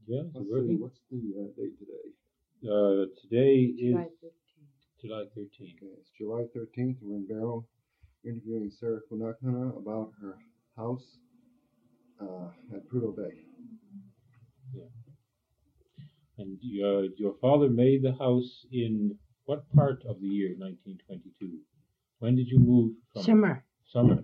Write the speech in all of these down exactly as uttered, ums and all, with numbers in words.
Yeah, Let's working. see, what's the uh, date today? Uh, today July is fifteenth. July thirteenth. Okay, it's July thirteenth. We're in Barrow interviewing Sarah Kunakana about her house uh, at Prudhoe Bay. And your your father made the house in what part of the year nineteen twenty-two? When did you move from Summer. Summer.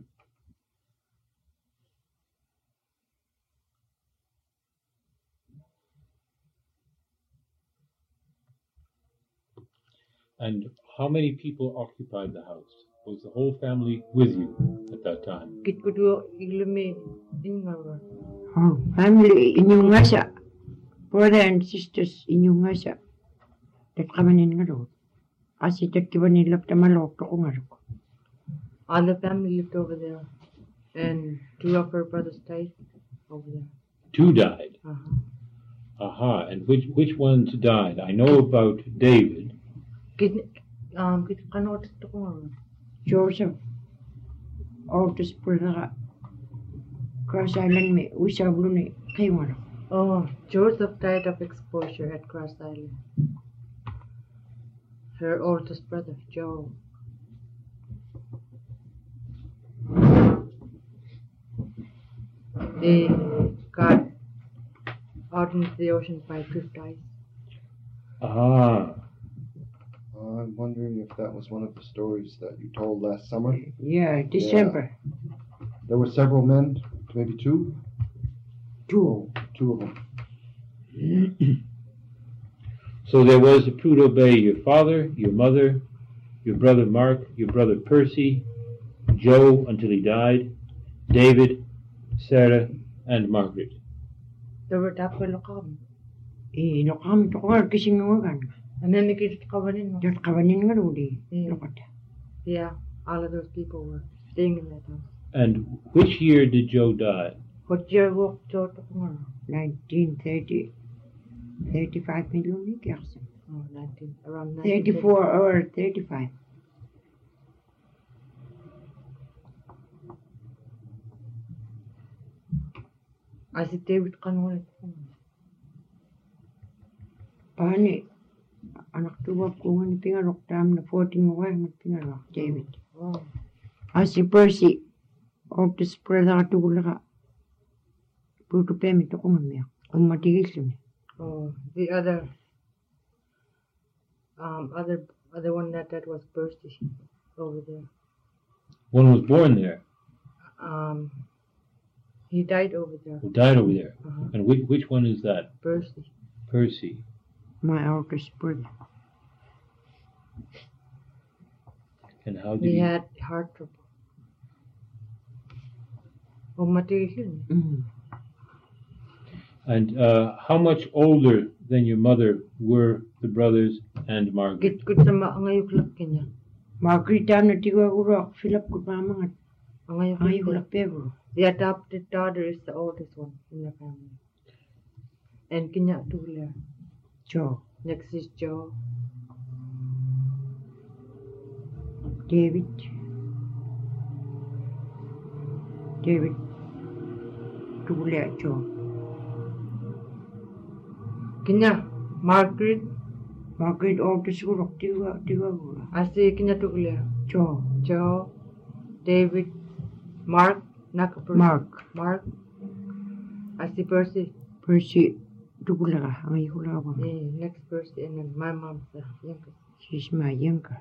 And how many people occupied the house? Was the whole family with you at that time? Kit ko do ilumi ingawa. Oh, family inyong ngasa. Brother and sisters inyong ngasa. Dat kamanin nga do. Kasi dat kiba nilap tamalok to ko nga do. All the family lived over there, and two of her brothers died over there. Two died. Uh-huh. Aha. And which which ones died? I know about David. Kit um kit kanot to ko nga. Joseph. Oldest brother. Cross Island me. Usa blune. Kayo nga do. Oh, Joseph died of exposure at Cross Island. Her oldest brother, Joe. They got out into the ocean by drift ice. Ah. Uh, I'm wondering if that was one of the stories that you told last summer. Yeah, December. There were several men, maybe two? Two. Oh, two of them. So there was at Prudhoe Bay your father, your mother, your brother Mark, your brother Percy, Joe until he died, David, Sarah, and Margaret. There were tapos lokam. Eh, no kami to ko nga kising nga nga. And then they get kawanin mo. Dat kabanin nga do di. Yeah. Lokata. Yeah, all of those people were staying in that house. And which year did Joe die? What year walked Joe to ko nga? nineteen thirty. thirty-five million ni kersen. Oh, nineteen, around nineteen. thirty-four or thirty-five. I said David kanulit ko. Pani, anak tuwa ko nga ni pingarok tam na fourteen mo kaya pingarok, David. Oh. Asi Percy, oldest brother ka tuwa ka. Puto pemi to ko nga miya. Ang matigil siya. Oh, the other, um, other, other one that that was Percy over there. One was born there, Um, he died over there. who died over there. Uh-huh. And which, which one is that? Percy. Percy. My oldest brother. And how did He he... had heart trouble. Oh, matigil yun. Mm. And uh, how much older than your mother were the brothers and Margaret? Git ko sa maangayok lak kanya. Margaret tam na tiwa ko rock, Philip ko pa mga Angayok ay ko lak. lang pero. The adopted daughter is the oldest one in the family. And kanya tula. Joe, Next is Joe. David. David. Tula Joe. Kanya Margaret. Margaret oldest ko rock, tiwa, tiwa ko. I say kanya tula. Joe, Joe. David. Mark. Naka Percy. Mark, Mark. I see Percy. Percy, tula ka, ang iyo lang ako. Yeah, next Percy, and then my mom's the youngest. She's my younger.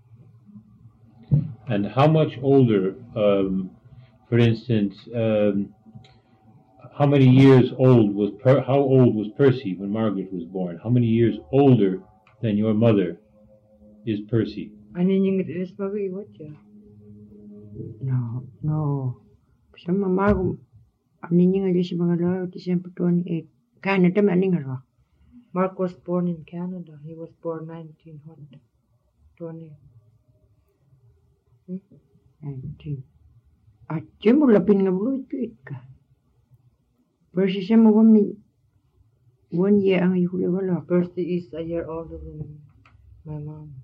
And how much older, um, for instance, um, how many years old was per- how old was Percy when Margaret was born? How many years older than your mother is Percy? Ano yung ilis mag-iwat siya? No, no. Sa mama ko, ano niya nga si mga layo, December twenty-eighth. Canada man nga rock. Mark was born in Canada. He was born nineteen twenty. Hmm? nineteen. At siya mo lapin nga bulit ka. Versus siya mo one, one year ang ihuli wala. Percy is a year older than my mom.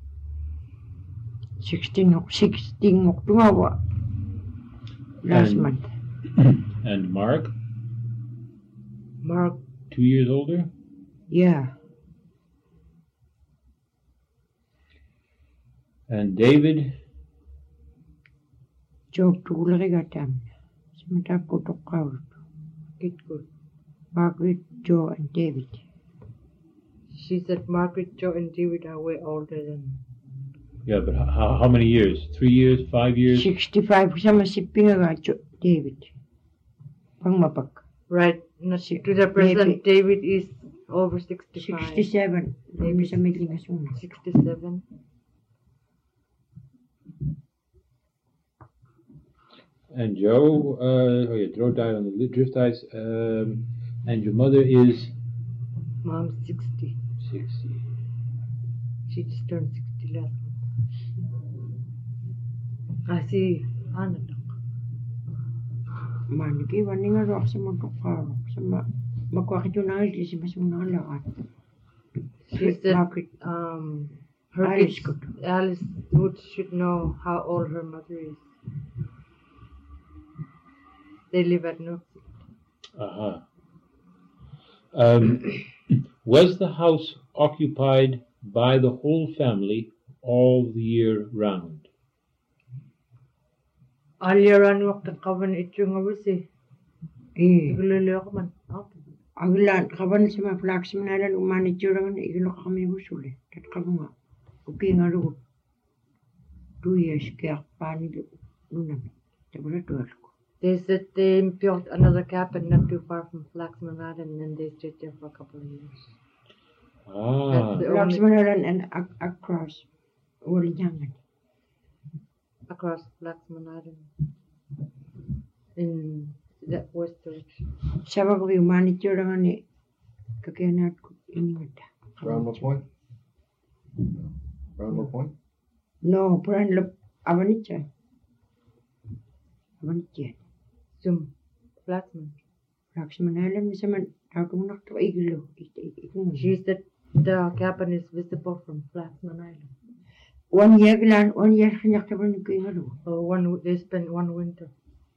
sixteen, sixteen October. Last And- month. And Mark? Mark two years older? Yeah. And David? Joe Tularigatam. Simatakotokaut. Get good. Margaret, Joe, and David. She said Margaret, Joe, and David are way older than. Yeah, but how, how many years? Three years? Five years? sixty-five sama sipinga Joe, David. Pangmapak. Right. Not Si- to the present, maybe- David is over sixty-five. sixty-seven. Maybe sa middling asuna. sixty-seven. And Joe, uh, oh yeah, Joe died on the li- drift ice. Um, and your mother is Mom's sixty. sixty. She just turned sixty last month. I see Anna. Maniki waninga rock sa motokaut. Sama makwakitunan si masuna lahat. She said Margaret. um, her Alice kids, could. Alice Woods should know how old her mother is. They live at Nook. Uh-huh. Um, was the house occupied by the whole family all the year round? All year round, wakta kawan itchung awasi. Eh. Igululu ako man. Okay. Aglan kaban sa mga flags manala lumani churangan iglo kami busuli. Tat kabunga. Okay nga ro. Two years kaya pani lunam. Tabura tuwal ko. They said they built another cabin not too far from Flaxman Island and they stayed there for a couple of years. Ah, That's the Flags only manala and ac- across. Wali jangan. across Flaxman Island in the west direction. Sabag ko yung mani churangan ni kakianat ko iningata. Brownlow Point? Brownlow Point? No, puran lop abanitya. Abanitya. Zoom. Flaxman. Flags manala ni sa man tawag mo nakto iglo. She said the cabin is visible from Flaxman Island. One year glan, one year kanyak taban ni kuya nga So one they spent one winter.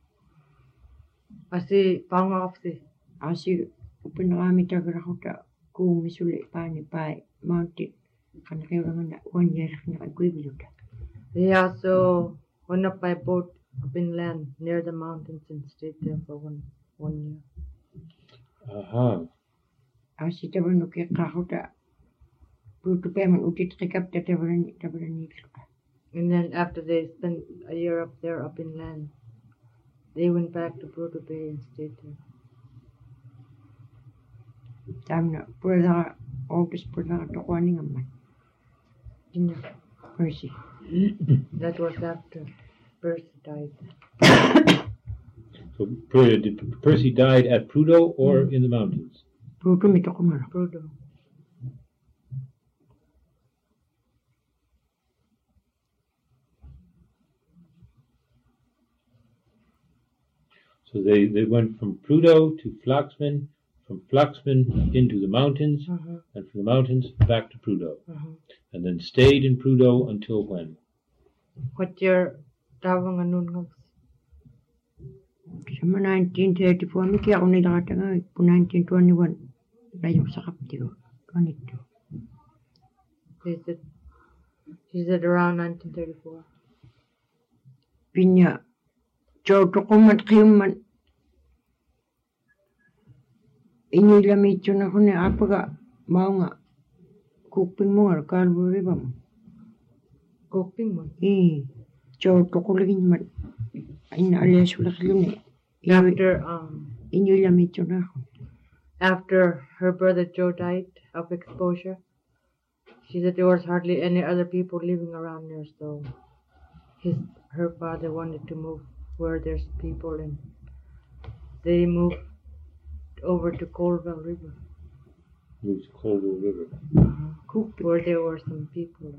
I see pang off the Asi pinakami tagra ko ta kung misuli pa ni pa mountain kana kayo lang na one year na kuy bilud. they also went up by boat up inland near the mountains and stayed there for one one year. aha. Asi taban no kaya kako ta puto pa man utit kikap ta taban taban ni. And then after they spent a year up there up inland, they went back to Brodo Bay and stayed there. Tam na pura always pura to kwani ngaman. Yeah. Percy. That was after Percy died. So Per- did Percy died at Prudhoe or in the mountains? Puto mito ko mara. Brodo. So they, they went from Prudhoe to Flaxman, from Flaxman into the mountains, Uh-huh. and from the mountains back to Prudhoe, Uh-huh. and then stayed in Prudhoe until when? What year tawang anun nga? Sama nineteen thirty-four mi kaya ako nilakata nga po nineteen twenty-one. Layo sa kaptigo. twenty-two. They said she said around nineteen thirty-four. Pinya. Choto ko man kayo man. Inilamit yun ako ni Apaga. Mao nga. Kuping mo nga. Kalburi ba mo? Coping mo. Eh. Choto ko lagi man. Ay naalias wala kayo ni. After um Inilamit yun ako. after her brother Joe died of exposure, she said there was hardly any other people living around there, so his her father wanted to move where there's people, and they moved over to Colville River, Moved to Colville River. Kuping. where there were some people.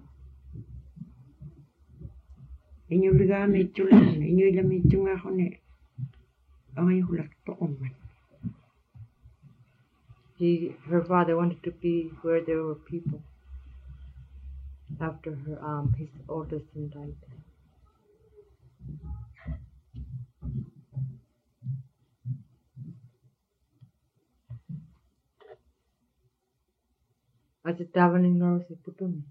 Inilamit yun ako. Inilamit yun ako ni. Ang hulak to ko man. He her father wanted to be where there were people after her um his oldest son died. At the tavern nor si putumi.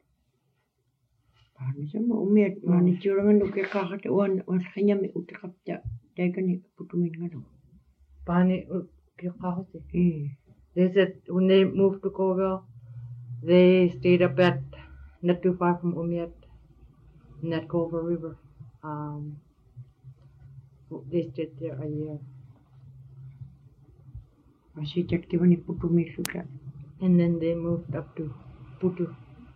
Paano siya mo umiat mani churangan no kaya kakat wan wan kanya may utikapta dahil kani putumin nga no. Pani kikahosi. Eh. They said when they moved to Colville, they stayed up at not too far from Umiat in that Colville River. Um, they stayed there a year. Kasi tat kiba ni putumi suka. And then they moved up to Putu.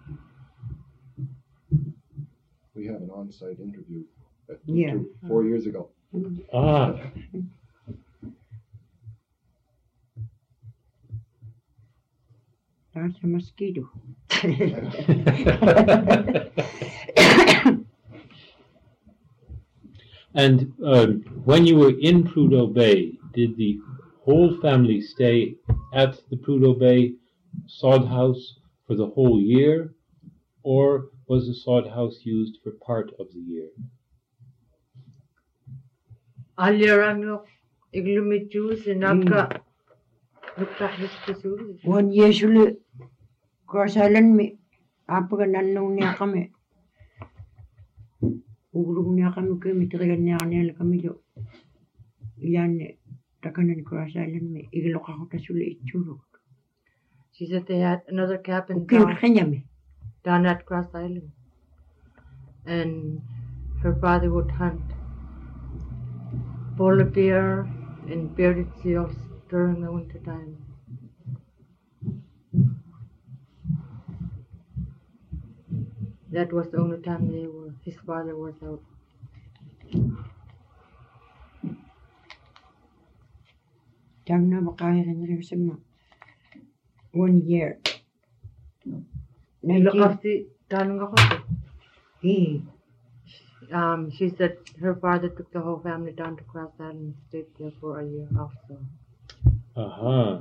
We have an on-site interview at Yeah. Tutu four years ago. Ah, That's a mosquito. and um, when you were in Prudhoe Bay, did the whole family stay at the Prudhoe Bay sod house for the whole year, or was the sod house used for part of the year? Alirano iglumi juice and naka lukta hispisu. One year sulu cross island me apa ka nanong niya kami. Ugulog niya kami kami tigagan niya kanila kami jo. Iyan ne takanan cross island me igilok ako ta sulu itchuro. She said they had another cabin Kaya down, kanya me. down at Cross Island. And her father would hunt polar bear and bearded seals during the winter time. That was the only time they were, his father was out. Tang na makaya rin sa mga one year. Look Nineteen. after tanong ako. Eh. Um, she said her father took the whole family down to Cross Island and stayed there for a year also. Uh-huh.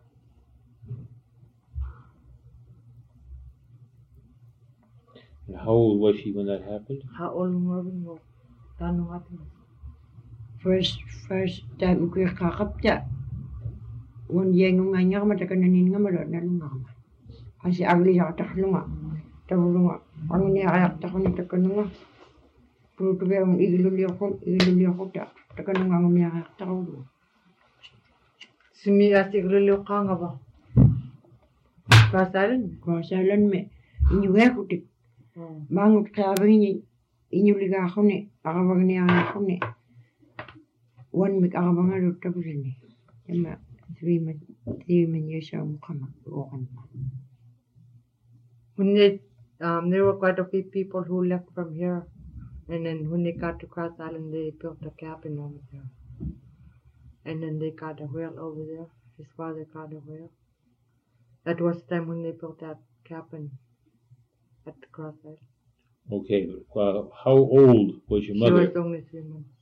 And how old was she when that happened? How old were we? Tanong natin. First, first time ko yung kakapta. One year nung nga niya kamatakanin nga malod na lunga ka. Kasi agli siya kataklunga. Tabulunga. Ang niya kayak takon na takanunga. Pero ito ba ang igiluli ako, igiluli ako ta. Takanunga ang niya kayak takon. Sumi asik lulu ka nga ba? Cross Island? Kasalan me. Inyuhe ko tik. Oh. Mangot kaya ba inyo, inyuliga ako ni. Akabang niya ako ni. One week akabang nga doon tapos ni. Yama. Three months, three months years ang kama. Okan pa. When they, um, there were quite a few people who left from here. And then when they got to Cross Island, they built a cabin over there. And then they got a whale over there. His father got a whale. That was the time when they built that cabin at the Cross Island. Okay, well, how old was your She mother? was only three months.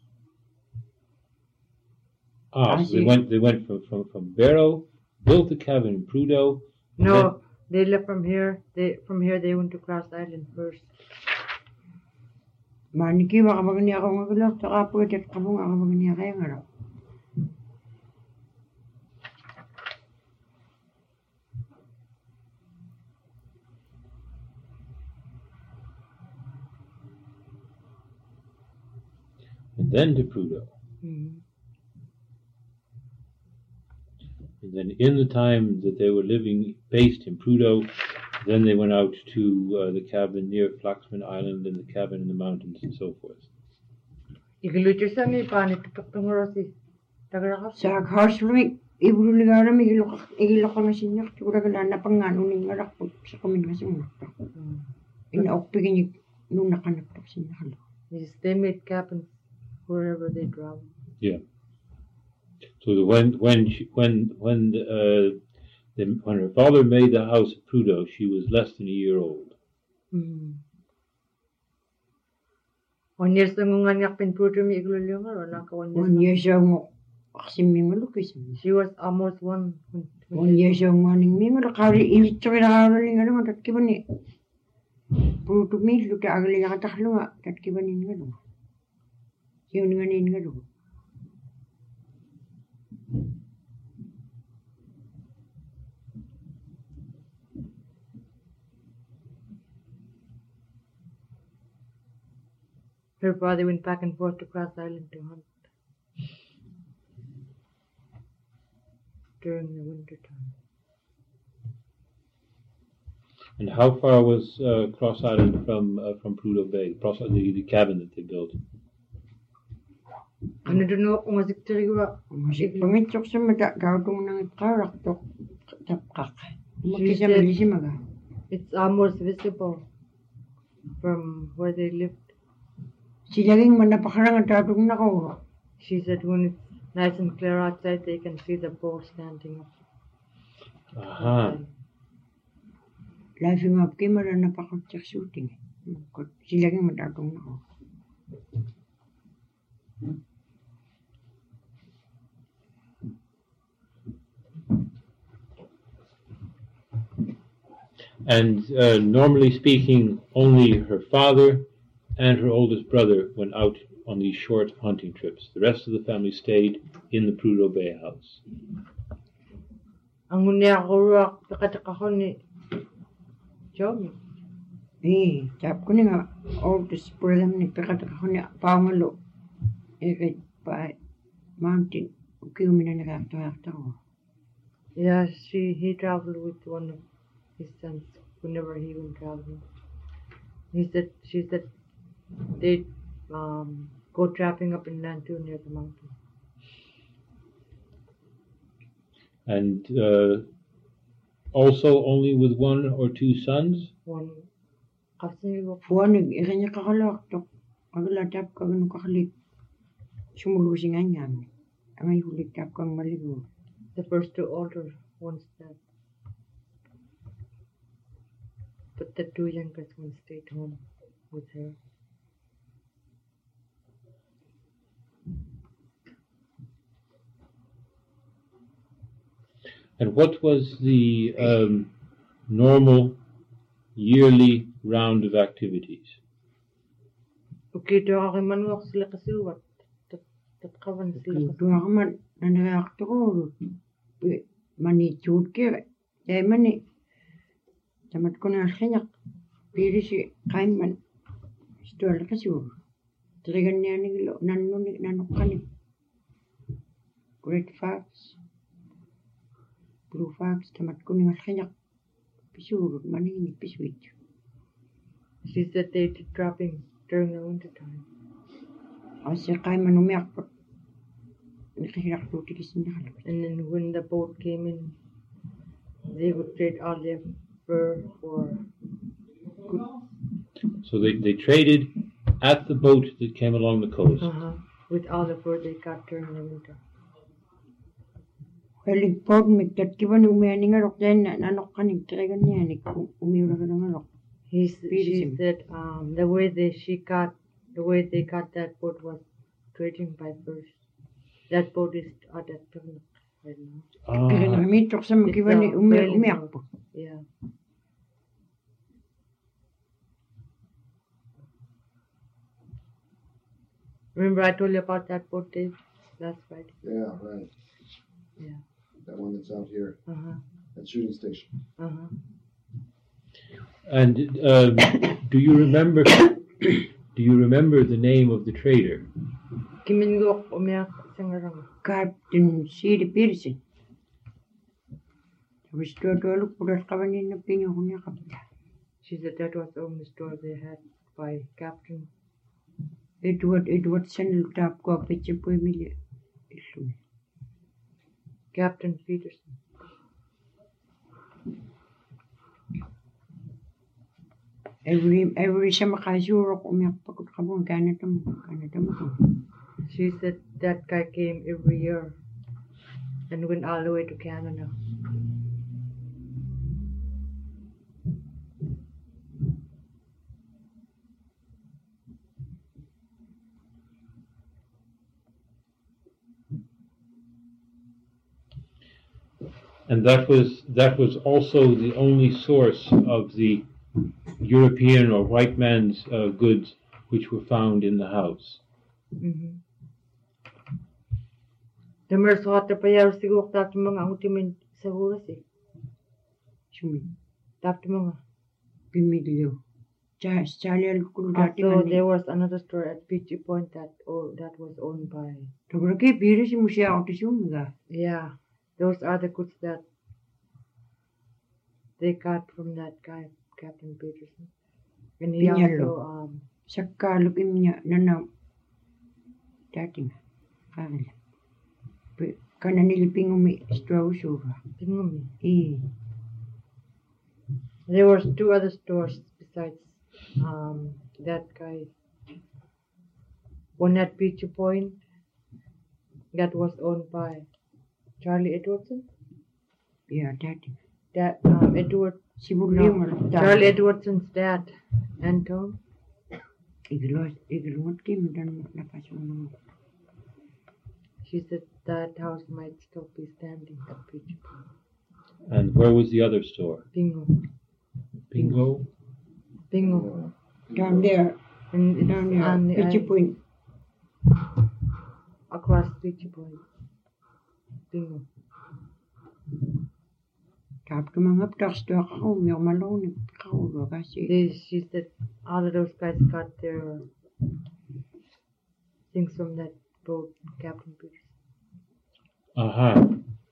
Ah, I so they see. went. They went from from from Barrow, built the cabin in Prudhoe. No, they left from here. They from here they went to Cross Island first. Maniki makabang niya ako magulok. Taka po ito kabong akabang niya kaya nga raw. And then to Prudhoe. Mm-hmm. And then in the time that they were living, based in Prudhoe, then they went out to uh, the cabin near Flaxman Island and the cabin in the mountains and so forth. Ikilucho sa mi panit tutungro si tagara Sa house lumik, ibululigara mi ilok ilok ka na sinyak. Siguro ka na pangano ni nga rakpo sa kamin nga sinyak. Inaok pigin nung nakanapap sinyak. Yes, they made cabins wherever they traveled. Yeah. So the, when when she, when when uh, the, when her father made the house at Prudhoe, she was less than a year old. Mm. One year sa nga niyak pinputo mi iglulyo nga ro naka one year. One year siya mo kasi mi malukis. She was almost one. When, when One year siya mo ning mi malakari ilito kaya haraling nga naman tat kiba ni. Puro tumi luta agali nga taklo nga tat kiba ni nga naman. Yun nga nin nga naman. Her father went back and forth to Cross Island to hunt during the winter time. And how far was uh, Cross Island from uh, from Prudhoe Bay? Cross the, the cabin that they built. Ano doon ako masikteriwa? Masik pangitsok sa mada gaudong nang ikarak to tapkak. She Makisa said- malisi maga. It's almost visible from where they lived. Silaging manapakarang at gaudong na ko. She said when it's nice and clear outside, they can see the boat standing up. Aha. Laughing up kay mara napakotsak shooting. Silaging madadong na ko. And uh, normally speaking, only her father and her oldest brother went out on these short hunting trips. The rest of the family stayed in the Prudhoe Bay house. Ang unya ko ruak pakatak ako ni Jomi. Eh, tap ko ni nga oldest brother ni pekatak ko ni pangalo. Eh, pa mountain. Okay, umina nakakta ko. Yeah, she he traveled with one of his sons whenever he went traveling. He said she said they um go trapping up inland too near the mountain. And uh, also only with one or two sons? One kasi ko Fuanig, ikanya kakalak to. Agalatap ka ganun kakalik. Sumulusin nga niyan. Ang ay hulit tap kang maligo. the first two older ones that but the two youngest ones stayed home with her. And what was the um, normal yearly round of activities? Okay, to ako manuak sila kasi wat. Tatkawan sila kasi. Tuwa ka man, nanayakto ko. Mani chud ke. Jai mani. Tamat ko na kanyak. Piri si kain man. Stual kasi wag. Talagan niya nilo. Nano ni nanok ka ni. Great facts. Blue facts. Tamat ko na kanyak. Pisur. Mani ni piswit. She said they did trapping during the winter time. Asa kain man umiyak po. Nakihirak to tikis na halabas. And then when the boat came in, they would trade all their fur for So they, they traded at the boat that came along the coast. uh-huh, with all the fur they got during the winter. Halig po, migtat kiba ni umiyan nga rok dahil na nanok ka ni talagan niya ni umiyan ka nga rok. He s- she Beautiful. said um, the way they she got the way they got that boat was trading by furs. That boat is at that terminal right now. Kaya Ah, namitok sa magkiba ni It's, uh, umiyak fairly umiyak new. po. Yeah. Remember I told you about that boat, Dave? Last Friday. Yeah, right. Yeah. That one that's out here Uh huh. at Shooting Station. Uh huh. and um, do you remember? Do you remember the name of the trader? Kimingo umiyak sa ngarang. Captain C D Pearson. Tapos doon pulas ka ba niya na pinyo ko niya kapita. She said that was the only store they had by Captain. Edward, Edward San lutap ko apit siya po emilya. Isu. Captain Peterson. Every, every sa makasuro ko umiyak pa ko kabong kanata mo, kanata mo ko. She said that guy came every year and went all the way to Canada. And that was that was also the only source of the European or white man's uh, goods which were found in the house. Mm-hmm. The mer sa hata pa yaro siguro tapos mga utimin sa huras eh. Sumi, Tapos mga pimilyo. Charlie Kulati. Also, there was another store at Peachy Point that oh, that was owned by. Tobraki Pirish Musia Autisum. Yeah, those are the goods that they got from that guy, Captain Peterson. And he Pinyalo. also um. Sakka looking Nana. Dating. Family. Kana nilipingumi straw sugar. Pingumi. E. There was two other stores besides um that guy. One at Peachy Point that was owned by Charlie Edwardson. Yeah, dating. That um Edward No, Charlie Edwardson's dad, Anton. Iglos Iglot Kim dan napasuno. She said that house might still be standing at Peachy Point. And where was the other store? Bingo. Bingo? Bingo. Down there, And it's down there, on the Pitchy island, Point. across Peachy Point. Bingo. Tap to mga ptas to ako, may malone kaulo kasi. They, she said all of those guys got their things from that boat, Captain Peterson. Aha.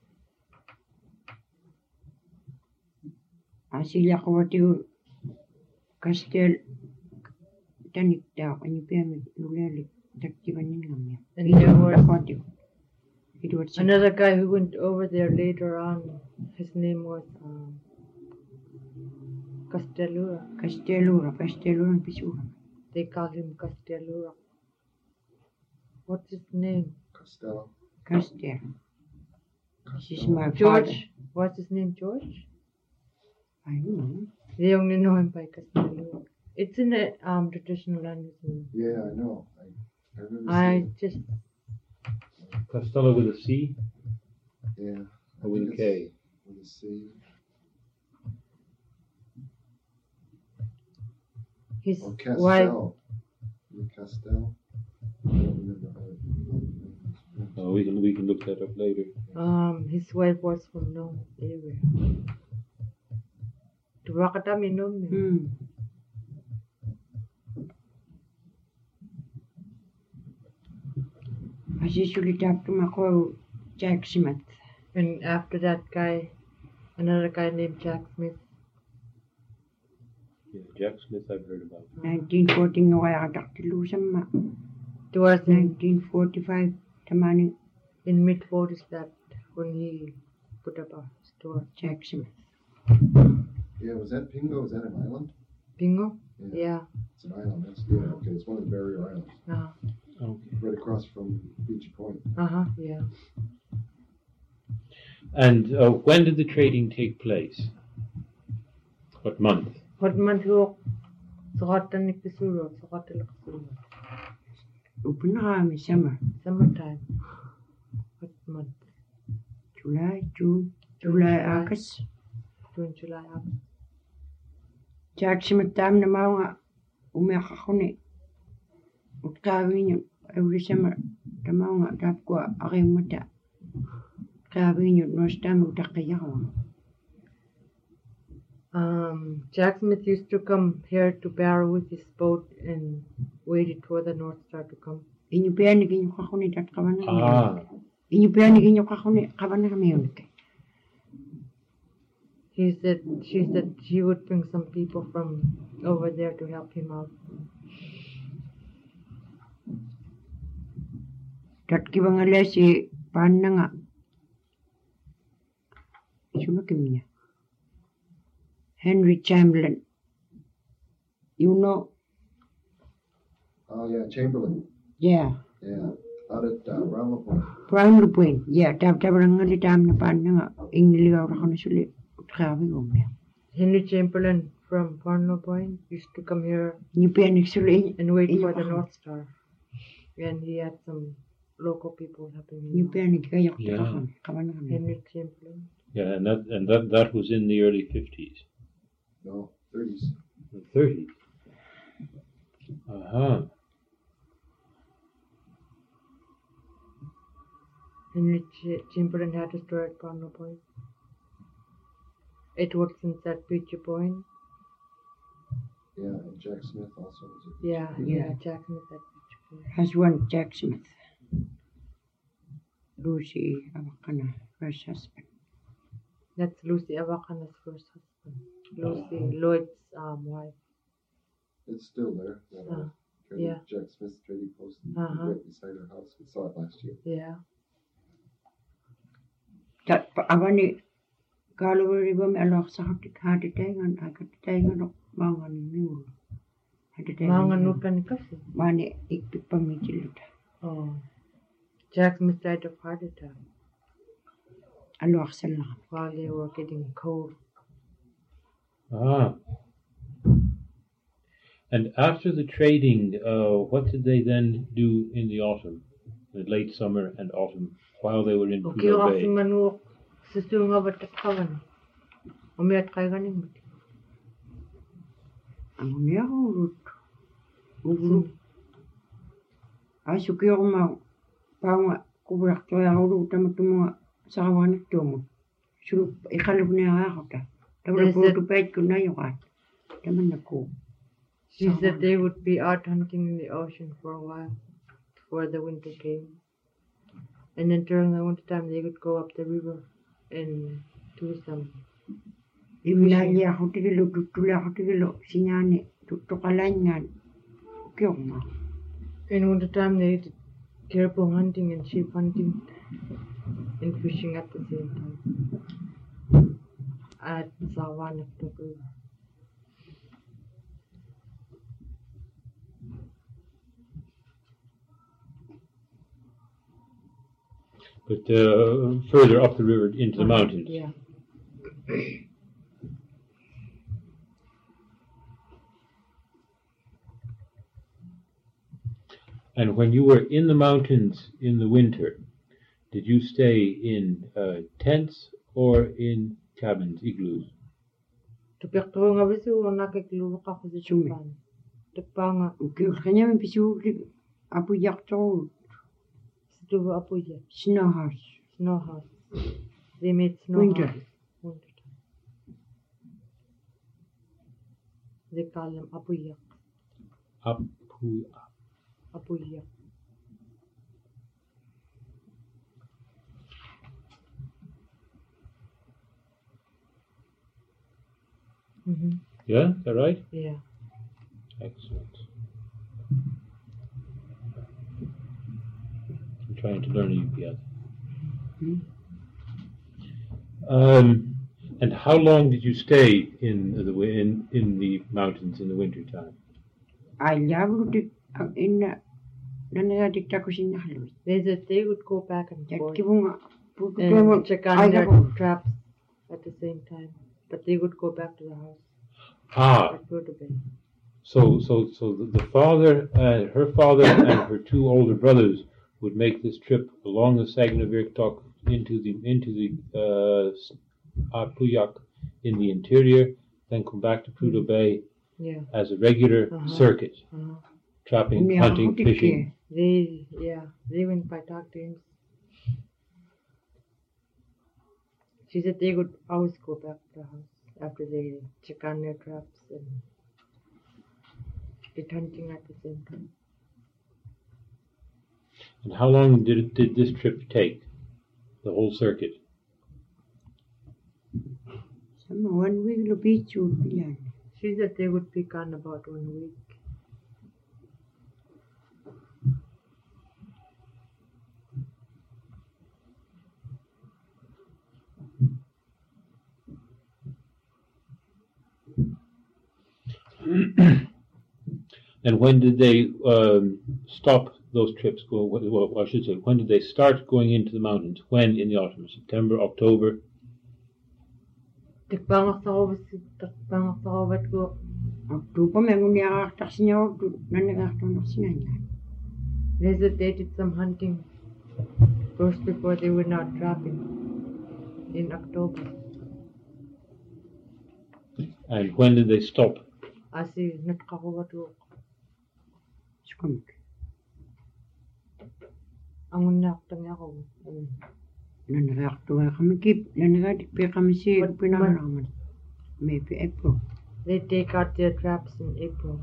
Asila ko wati Castel tanik daw kanyi piyamit nulelik taktibanin ngamya. And there was It was another guy who went over there later on. His name was um, Castellura. Castellura, Castellura and Pisura. They called him Castellura. What's his name? Costello. Castel. This is Costello. my father. George. What's his name? George? I don't know. They only know him by Castellura. It's in the um, traditional language. Yeah, I know. I, I remember I seeing- just Costello with a C Yeah. I or with think a K? it's With a C. his Or wife. Castell. With Castell. I don't remember how it Oh, we can we can look that up later. Um, his wife was from no area. Tuwakata minom. Hmm. As usually tap to Mako Jack Smith. And after that guy, another guy named Jack Smith. Yeah, Jack Smith I've heard about. nineteen forty nga kaya kataktilu sa ma. Towards in, nineteen forty-five tamani in mid forties that when he put up a store. Jack Smith. Yeah, was that Pingo? Was that an island? Bingo? Yeah. Yeah. It's an island. That's yeah. Okay, it's one of the barrier islands, Uh Okay. right across from Beachy Point. huh. Yeah. And uh, when did the trading take place? What month? What month look? Sukatan ni Kisuro, sukatan ni Kisuro. Open na kami summer. Summertime. What month? July, June, July, August. June, July, August. Jack Smith tam na mga umiyak ako ni. Utkawi niyo every summer. Tama nga tap ko aking mata. Kawi niyo nos tam utakaya ko. Um, Jack Smith used to come here to Barrow with his boat and waited for the North Star to come. Inyo piyanig inyo kako ni tat kawan na kami. Ah, Inyo piyanig inyo kako ni kawan na kami yun. He said, she said she would bring some people from over there to help him out. Tat kibang alesi pan na nga. Sumakim niya. Henry Chamberlain. You know, Oh yeah, Chamberlain. yeah. Yeah, out at uh, Round Point. Brown Lupin. Yeah, tab tab ang ngali tam na pan na nga. Ingligaw ra ko na suli. Utkawi ko niya. Henry Chamberlain from Farnell Point used to come here Inyo piyanig suli. and wait Inyo for the kako. North Star. And he had some local people helping Inyo him out. piyanig kayo ko Yeah. kako. Kawan na kami. Henry Chamberlain. yeah, and that and that that was in the early fifties, No, thirties. the thirties. Uh huh. Henry Ch- Chamberlain had a store at Farnell Point. Edwardson's at Peachy Point. Yeah, and Jack Smith also was a Yeah, beach yeah, Yeah. Jack Smith had beach queen. Has one Jack Smith. Lucy Awakana, first husband. That's Lucy Awakana's first husband. Lucy Lloyd's um, wife. It's still there. That Uh, uh, trading, yeah. Jack Smith's trading post Uh-huh. right beside her house. We saw it last year. Yeah. That Avani Galway River, Mellock Sahatik had a tang and I got a tang and Mangan mule. Had a tang. Mga nukan kasi. Mani ikpipamichiluta. Oh. Jack Smith died of heart attack Alok salam. while they were getting cold. Ah. And after the trading, uh, what did they then do in the autumn, the late summer and autumn, while they were in Okay, Prudhoe kasi Bay? manuk susunga batak kawan. Umiat kay ganing bat. Ang niya urut. Uguru. Ay suki ako ma. Paunga kubrak to ya urut tama tumunga sa kawanak tumo. Suru ikalog niya ako ta. Tabla Yes, puro it- tupet ko na yung at. Taman na ko. She said they would be out hunting in the ocean for a while before the winter came. And then during the winter time they would go up the river and do some. Ibilali ako tigilo, tutula ako tigilo. Sinyani, tutukalan nga. Kyo ma. In winter time they did caribou hunting and sheep hunting and fishing at the same time at Sawanak River. But uh, further up the river into the mountains. Yeah. And when you were in the mountains in the winter, did you stay in uh, tents or in cabins, igloos? Tupikto nga bisu nakikluwa ka sa Sumi. Japan. Tupanga Kyo kanya may pisu apo yak to Stuva Apuya, snow house. snow house. They made snow Winter. houses. Winter time. They call them Apuyak. Apu, Apuyak. Mm-hmm. yeah, is that right? Yeah. Excellent. I'm trying to learn U P S. Hmm. Um, and how long did you stay in the wi- in in the mountains in the winter time? Ay labro dik in nanaga dikta ko sinya halwi. They said they would go back and Yak forth kibunga puto and mo check ay on their labo. traps at the same time. But they would go back to the house Ah, at Prudhoe Bay. so so so the, the father, uh, her father, and her two older brothers would make this trip along the Saginaw Vichtoc into the into the uh, Apuyak in the interior, then come back to Prudhoe Bay Yeah. as a regular Uh-huh. circuit, Uh-huh. trapping, Unya hunting, ako fishing. dikke. They, yeah, they went by talk to him. She said they would always go back to the house after they check on their traps and did hunting at the same time. And how long did it, did this trip take? The whole circuit. Sama one week lo pichu bilan. She said they would be gone about one week. And when did they um, stop those trips? Go, well, I should say, when did they start going into the mountains? When in the autumn? September, October? Tikbangak sa ko, tikbangak sa ko, ba't ko, Oktober mengun ya tak sinya waktu nanaga to nak sinanya. they said they did some hunting first before they were not trapping in October. And when did they stop? Asi, natkakuha to. Sukamik. Ang unak, tangi ako. Nanaga to kami kip nanaga dik pe kami si But- pinangalaman. Maybe April. They take out their traps in April.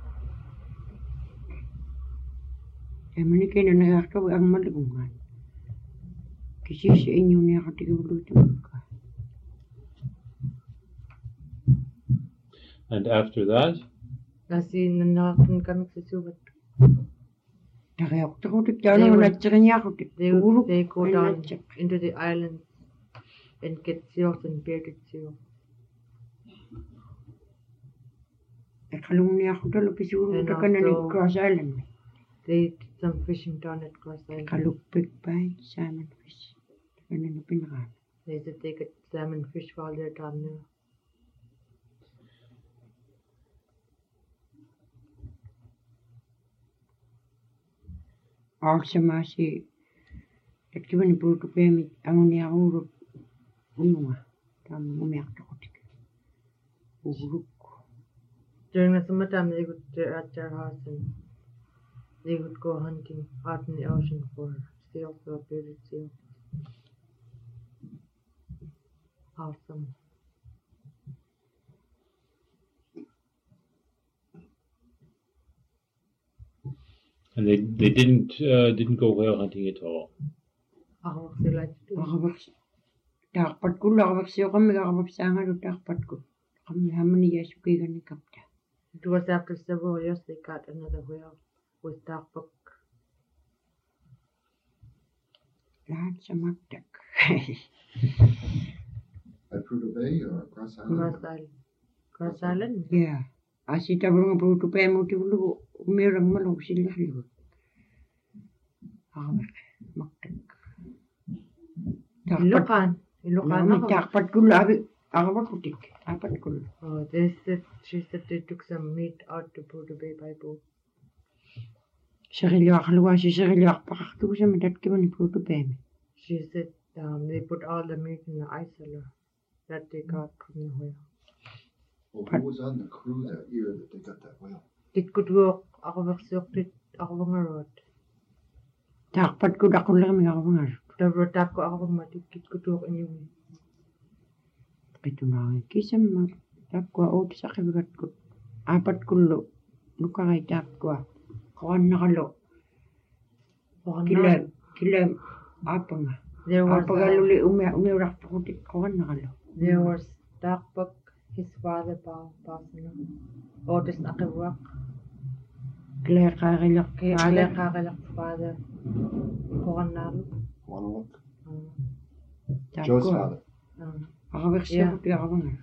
Ya mani kena na ka ang malugungan. Kasi sa inyo niya ka tigulutan ka. And after that, Kasi nanakakan kami sa subat. Kaya ako tako They tigtano would- na tsaka niya ako They, tigulog. they go down into the islands and get seals and bearded seals. Kalung niya ako dalo pisiguro And ka ka na also- ni Cross Island. They did some fishing down at Cross Island. Kalupik pa salmon fish. Ano na pinaka. They said they get salmon fish while they're down there. Ako sa masi. At kiba ni puro pemit ang niya ako ununga. Tama umiyak ako tik. Uguruk. During the summertime, they would they're at their house and they would go hunting out in the ocean for seals or bearded seals. Awesome. and they they didn't uh, didn't go whale hunting at all. Ako sila to. Makabak. Takpat ko lakabak siya kami kakabak sa nga do takpat ko. Kami haman niya suki ka ni kapta. It was after several years they got another whale with dark book. Lahat sa magdak. At Prudhoe Bay or Cross Island? Cross Island. Cross Island? Yeah. Asita bro nga puro pa mo ti ulo. Umirang malong sila liwag. Kakabak. Magdak. Takpat. Ilocan. Ilocan Kami ako. takpat ko labi. Kakabak ko tik. Apat ko. Oh, they said, she said they took some meat out to Prudhoe Bay by boat. Sarili ako kaluwa si sarili ako pakakto sa madat kiba ni Prudhoe Bay. She said um, they put all the meat in the ice cellar that they got from the whale. Well, who was on the crew that year that they got that whale? Dit ko duwak ako baksok dit ako mga rot. Takpat ko dako lang kami ako mga. Darotak ko ako matikit ko duwak inyong. Ito na nga. Kisa mga tap ko o sa kabigat ko. Apat ko lo. Luka kay tap ko. Kawan na kalo. Kila, kila, apa nga. There was Apa uh, galuli umi, umirak ko tik kawan na kalo. there was Darkbuck, his father pa pasno. Otis Akiwak, Kila kakilak kay kala. Alek Kakalak father. Kokanalo. Want to look? Um, Tap Joe's ko. father. um, Ako baksa Yeah. ko tik ako nga.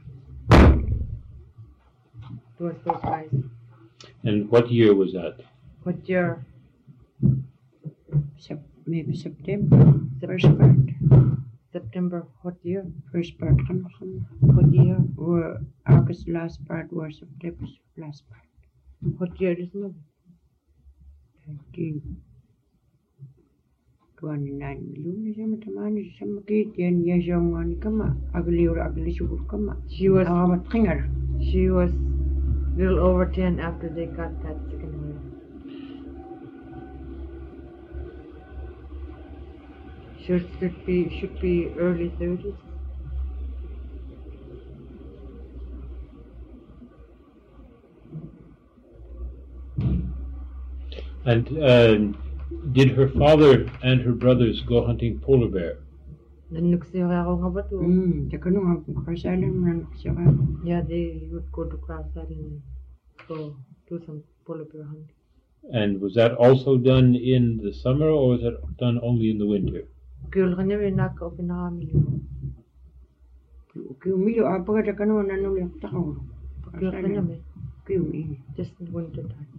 it was those guys. And what year was that? What year? Sep, maybe September. First part. September. What year? First part kami kami. What year? Or August last part or September last part. What year this movie? nineteen twenty-nine Luna siya matamani siya makitiyan niya siya mga ni kama. Agli or agli sugur kama. She was Ako matringar. she was little over ten after they got that second whale. Should should be should be early thirties. And um, did her father and her brothers go hunting polar bear? Nanuksira ako nga ba to? Hmm, taka nung ako kasalan mo na siya ka. Yeah, they would go to Cross Island and go do some polar bear hunting. And was that also done in the summer, or was that done only in the winter? Kaya ka namin naka o pinakamili mo. Kaya umilo apa ka taka nung nanuliak tako. Kaya ka namin. Kaya umilo. Just in winter time.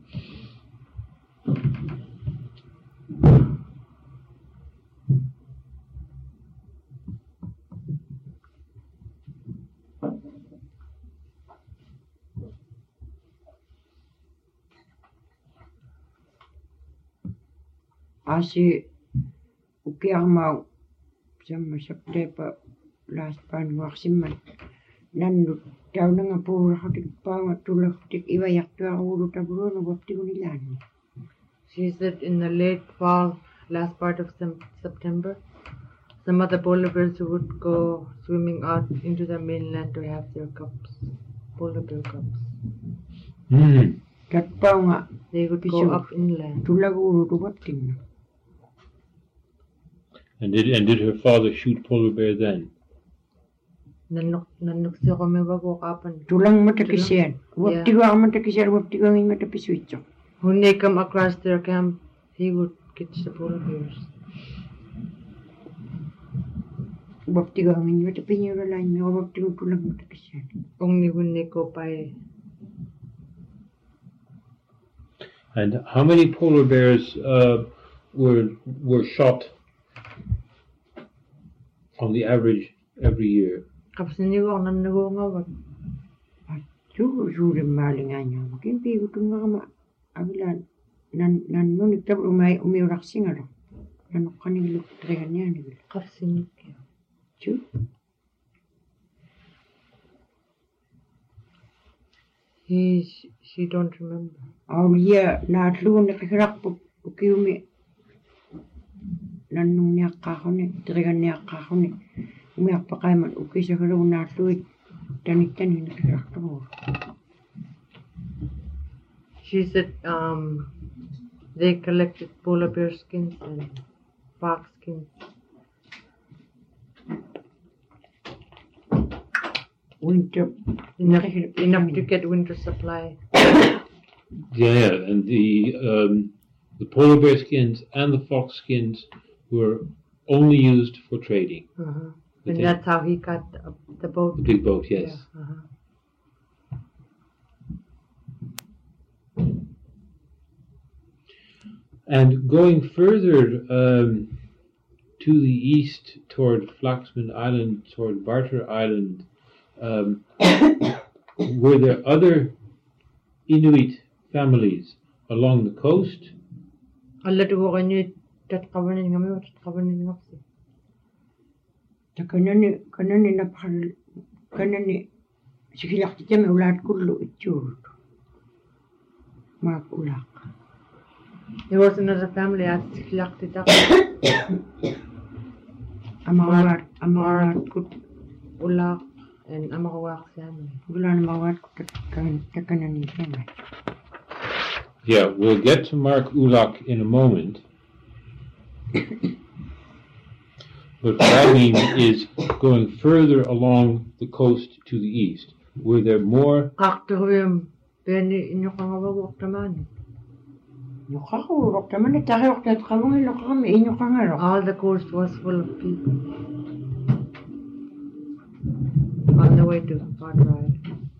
Asi uki ako mau sama September last pan waksiman. Nandut daw na nga puro ako tik pa nga tulak tik iwayak to ako ulo taburo na wapti ko nilan. She said in the late fall, last part of sem- September, some other polar bears would go swimming out into the mainland to have their cubs polar bear cubs. Hmm. Tatpaunga They would Pisu. go up inland. tulaguru tuwaptin. And did and did her father shoot polar bear then? Nanok nanok siya kami bago kapan. Tulang matakisiyan. Waptigo ang matakisiyan, waptigo ang matapisuitso. When they come across their camp, he would catch the polar bears. Waptigo ang matapinyo lain, waptigo tulang matakisiyan. Only when they go by. And how many polar bears uh, were were shot on the average every year? Kapag sinigo ang nanagawang Sugo sugo malingan niya. Makimpi ko itong mga ma... Agilan, nan nan nunik tab umay umiurak singaro. Nanok kanilok tregan niya ni. kapag sinig. Chu. He, she don't remember. Oh yeah, na atluon na kirak po ukiumi. Nanong niya kahon ni, tregan niya kahon ni. Umiyak pa kay man uki sa karo na atluon. Tanik-tanik na kirak po. She said um, they collected polar bear skins and fox skins. Winter. Enough, enough to get winter supply. Yeah, and the um, the polar bear skins and the fox skins were only used for trading. Uh-huh. The And thing- that's how he got the, the boat. The big boat, yes. Yeah, uh-huh. And going further um, to the east toward Flaxman Island, toward Barter Island, um, were there other Inuit families along the coast? Alla to go kanyo tat kabanin ngami tat kabanin ngapsi. Ta kanani kanani napakal kanani sikilak ti jam ulat kullu itjur. Mak ulak. There was another family at Siklaktitak. Amawat amawat kut Ulak and Amakawak family. gulan amawat kut kan ta kanani family. Yeah, we'll get to Mark Ulak in a moment. But what I mean is going further along the coast to the east. Were there more? Kaktuhuyam, peni inyo kangawawak naman. Nokako taman ni tayo kat kamong ilo kami inyo kangaro. All the coast was full of people. On the way to Fort Ride.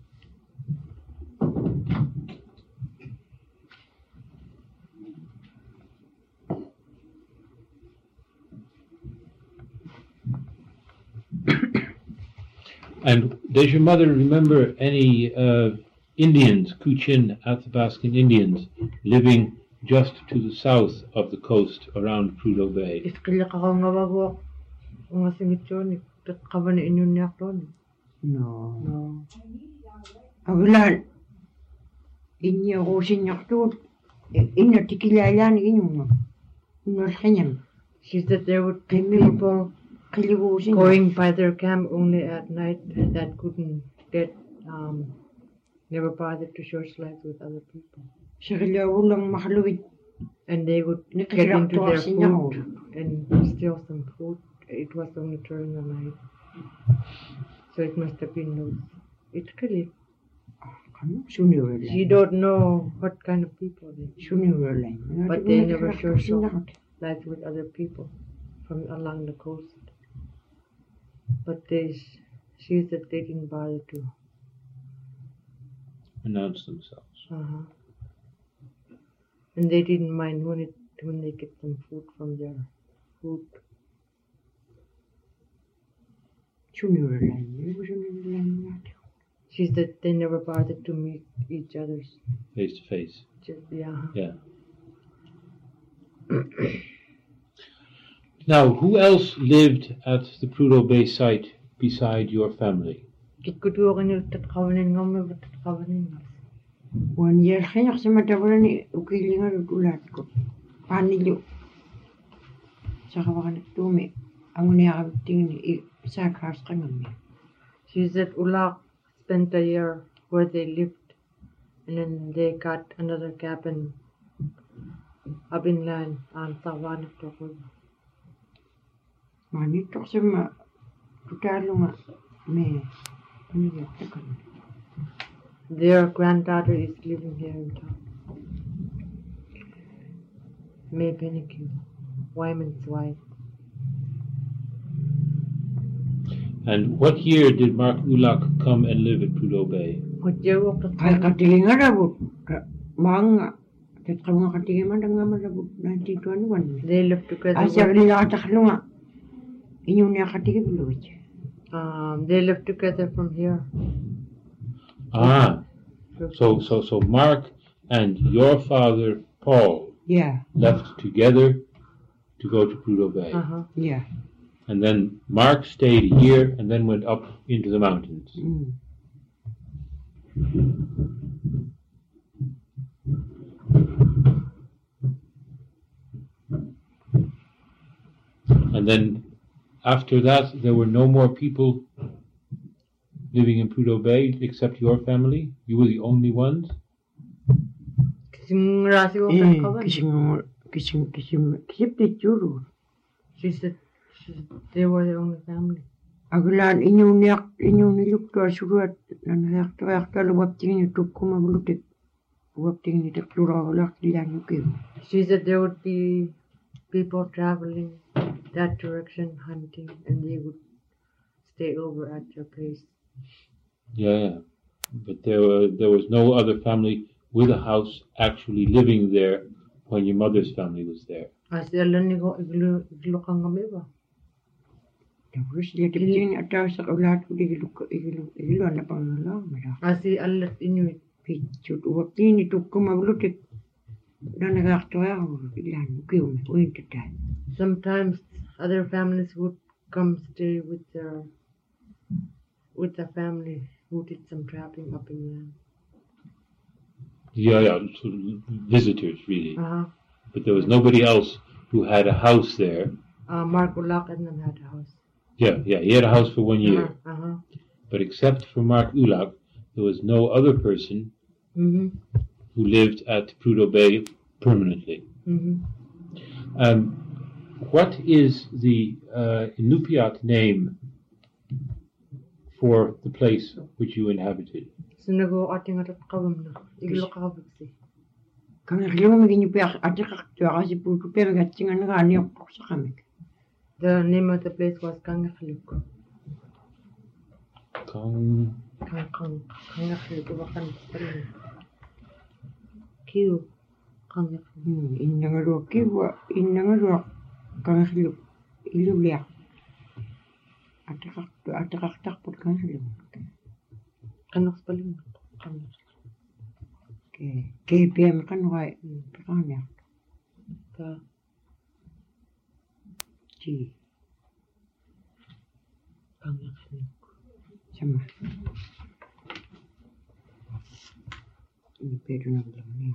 And does your mother remember any uh, Indians, Kuchin Athabaskan Indians, living just to the south of the coast around Prudhoe Bay? Iskila ka kangawawak. Nga singit yun, tat kabanin inyo niya doon. No. No. Agulan. Inyo ko sinyak to. Inyo tikilayan inyo mo. Inyo kanyam. She said there would be Kami mo people kiligo sinyak. going by their camp only at night that couldn't get, um, never bothered to share slides with other people. Sa kilawo lang makaluwid. And they would get Nakasirap into to their kasi niya ho. food and steal some food. It was only during the night. So it must have been those. It's really, Kano? Suniwala. she don't know what kind of people they Suniwala. But they never sure saw lives with other people from along the coast. But they, she said they didn't bother to. Announce themselves. Uh-huh. And they didn't mind when it when they get some food from their food. Suniwala. Suniwala. She said they never bothered to meet each other's. Face to face. Just, yeah. Yeah. Now, who else lived at the Prudhoe Bay site beside your family? Kikutuwa niyo tatkawanin nga may tatkawanin nga. One year kaya sa matabala ni ukilingan ulat ko. Panilo. Sa kawakan tumi. Ang niya tingin ni sa kas kanami. She said Ulak spent a year where they lived, and then they got another cabin up inland on Sawanik River. Manito sa ma tutalo nga me ano yun? Their granddaughter is living here in town. May Penneque, Wyman's wife. And what year did Mark Ulak come and live at Prudhoe Bay? What year was the Ay katilinga rabot mga tet mga katilinga nga marabot nineteen twenty-one. They lived together. Asya with- nila kataklo nga. Inyo niya katigil bulut. Um, they lived together from here. Ah, so so so Mark and your father Paul Yeah, left together to go to Prudhoe Bay, Uh-huh. yeah. and then Mark stayed a year and then went up into the mountains. Mm. And then after that, there were no more people living in Prudhoe Bay except your family. You were the only ones. Kising rasi ko Eh, kawan. kising kising kising kisip di juru. She said she, they were the only family. Agulan inyo niyak inyo niluk to surat na nayak to yak to wap tingin YouTube ko mabulutik. Wap tingin ito plura wala diyan yukim. She said there would be people traveling that direction hunting, and they would stay over at your place. Yeah, yeah. But there were there was no other family with a house actually living there when your mother's family was there. Kasi alam ni ko iglo iglo kang kami ba? Tapos dia tingin ataw sa ulat ko digiluk igiluk igilo na pangalaw mara. Kasi alat inuit. Pichut wap tingin ito ko mabulutik. Na nayak to yak diyan yukim. Uin tatay. Sometimes other families would come stay with their with the family who did some trapping up in land. Yeah, yeah. So visitors, really. Uh-huh. But there was nobody else who had a house there. Uh, Mark Ulak and then had a house. Yeah, yeah. He had a house for one year. Uh-huh. Uh-huh. But except for Mark Ulak, there was no other person Mm-hmm. who lived at Prudhoe Bay permanently. Mm-hmm. Um, what is the uh, Inupiat name for the place which you inhabited? Sinago ating atat kawam na. Iglo kakabagsi. Kami kilo maging yung piyak at kakto kasi puto pero gatsingan nga niyo po sa kami. The name of the place was Kangakhaluk. Kang... Kang Kang Kangakhaluk. Iba kan spelling. Q. Kangakhaluk. Hmm, inangaro kiwa inangaro kami kilo ilo liyak. At kakto at kaktak po kami kilo. Kanok spelling. Kangakhaluk. Okay, K P M kan wai pakanya. Ka. G Kangakhaluk. sama. Ini pero na belum niya.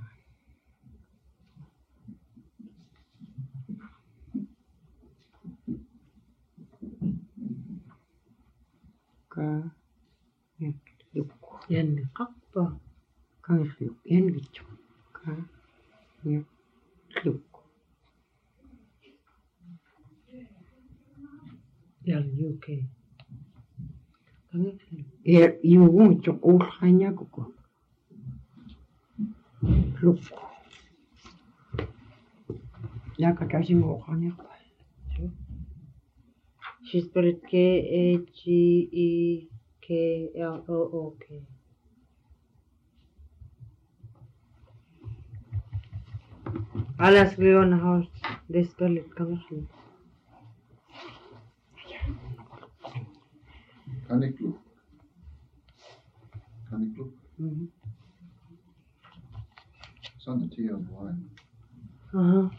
Ka ya luk Yan na kakpa. kan luk yan gitu. Ka ya luk. Yan U K. Kangakhaluk. Ya yung cok ulhanya ko. Luk. Ya kata si mo kanya ko. She spelled it K A G E K L O O K. I'll ask Leon how they spell it. Kangakhaluk. Kanikluk. Kanikluk. Mm-hmm. It's on the T on the line. Uh-huh.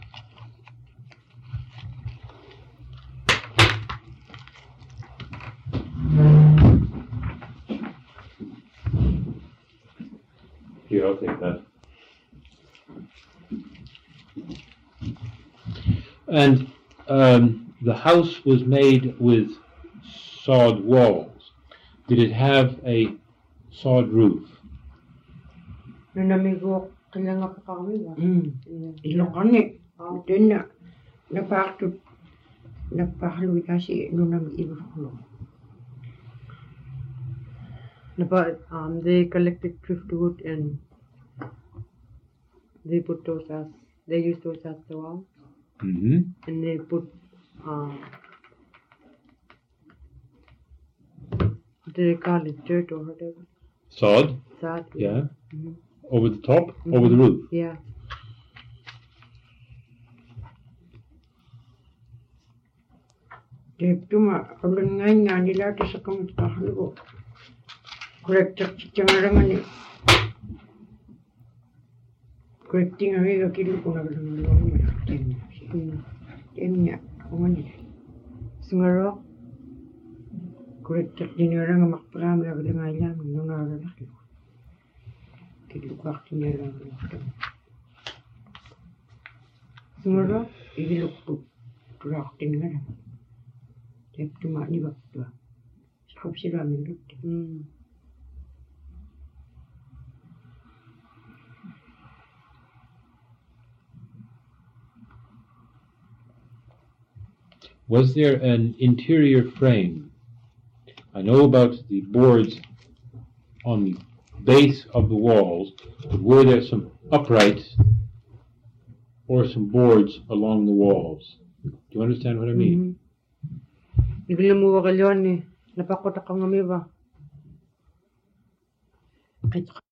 Here, I'll take that. And um, the house was made with sod walls. Did it have a sod roof? Nanamigo kailangan pa kami ba? Hmm. Ilokan eh. Doon na, napakto, napakaluwi kasi nung nang ibulo. But um, they collected driftwood and they put those as they use those as the wall, Mm-hmm. and they put um, what do they call it, dirt or whatever. Sod. Sod. Yeah. Mm-hmm. Over the top, Mm-hmm. over the roof. Yeah. Dep tuma, kalau ngai ngai nila tu sakam kahlu. Correct jangan orang ni. Correcting hari ke kiri pun ada orang orang macam ni. Emnya, orang ni. Sungaro. Correct jadi orang mak peram lagi dengan ayam, nong ada lagi. Kiri waktu ni orang. Sungaro. Ini lupa. Kurak tinggal. Dep tuma ni waktu. Sekop sila minum. Mm. Was there an interior frame? I know about the boards on the base of the walls, but were there some uprights or some boards along the walls? Do you understand what I mean? Mm-hmm. Ibigay mo ka kalyon ni napakot ako ng ba? Kahit